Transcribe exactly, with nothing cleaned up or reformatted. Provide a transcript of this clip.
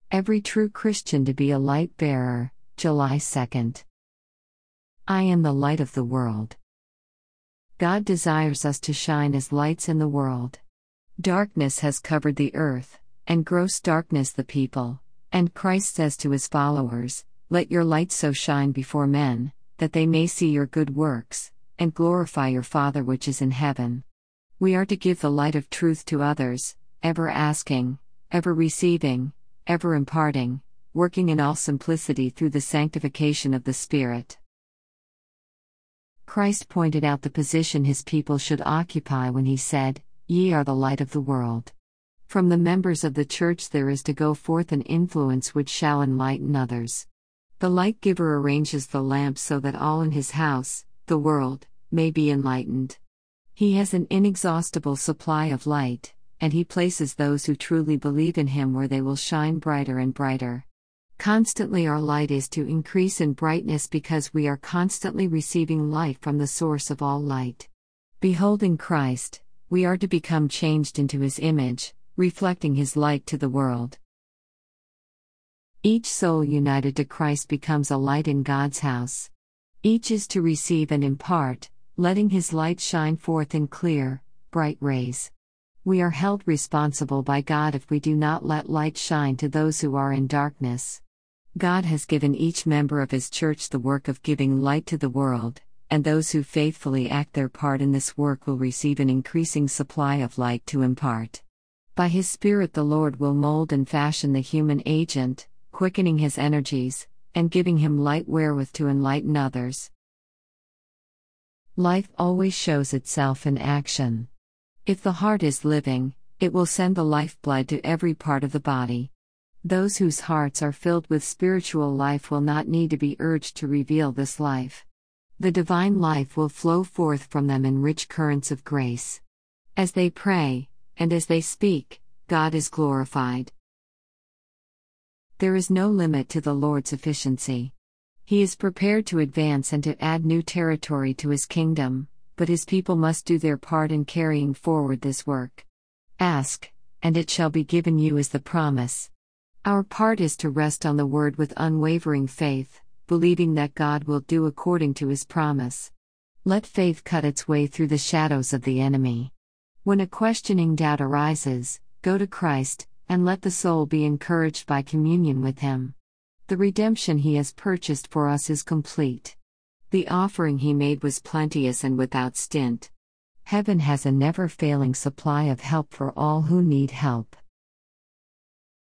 Every true Christian to be a light bearer, July second. I am the light of the world. God desires us to shine as lights in the world. Darkness has covered the earth, and gross darkness the people, and Christ says to his followers, "Let your light so shine before men, that they may see your good works, and glorify your Father which is in heaven." We are to give the light of truth to others, ever asking, ever receiving, ever imparting, working in all simplicity through the sanctification of the Spirit. Christ pointed out the position his people should occupy when he said, "Ye are the light of the world." From the members of the church there is to go forth an influence which shall enlighten others. The light giver arranges the lamp so that all in his house, the world, may be enlightened. He has an inexhaustible supply of light, and he places those who truly believe in him where they will shine brighter and brighter. Constantly our light is to increase in brightness because we are constantly receiving light from the source of all light. Beholding Christ, we are to become changed into his image, reflecting his light to the world. Each soul united to Christ becomes a light in God's house. Each is to receive and impart, letting his light shine forth in clear, bright rays. We are held responsible by God if we do not let light shine to those who are in darkness. God has given each member of his church the work of giving light to the world, and those who faithfully act their part in this work will receive an increasing supply of light to impart. By his Spirit the Lord will mold and fashion the human agent, quickening his energies, and giving him light wherewith to enlighten others. Life always shows itself in action. If the heart is living, it will send the lifeblood to every part of the body. Those whose hearts are filled with spiritual life will not need to be urged to reveal this life. The divine life will flow forth from them in rich currents of grace. As they pray, and as they speak, God is glorified. There is no limit to the Lord's efficiency. He is prepared to advance and to add new territory to his kingdom, but his people must do their part in carrying forward this work. Ask, and it shall be given you is the promise. Our part is to rest on the word with unwavering faith, believing that God will do according to his promise. Let faith cut its way through the shadows of the enemy. When a questioning doubt arises, go to Christ, and let the soul be encouraged by communion with him. The redemption he has purchased for us is complete. The offering he made was plenteous and without stint. Heaven has a never-failing supply of help for all who need help.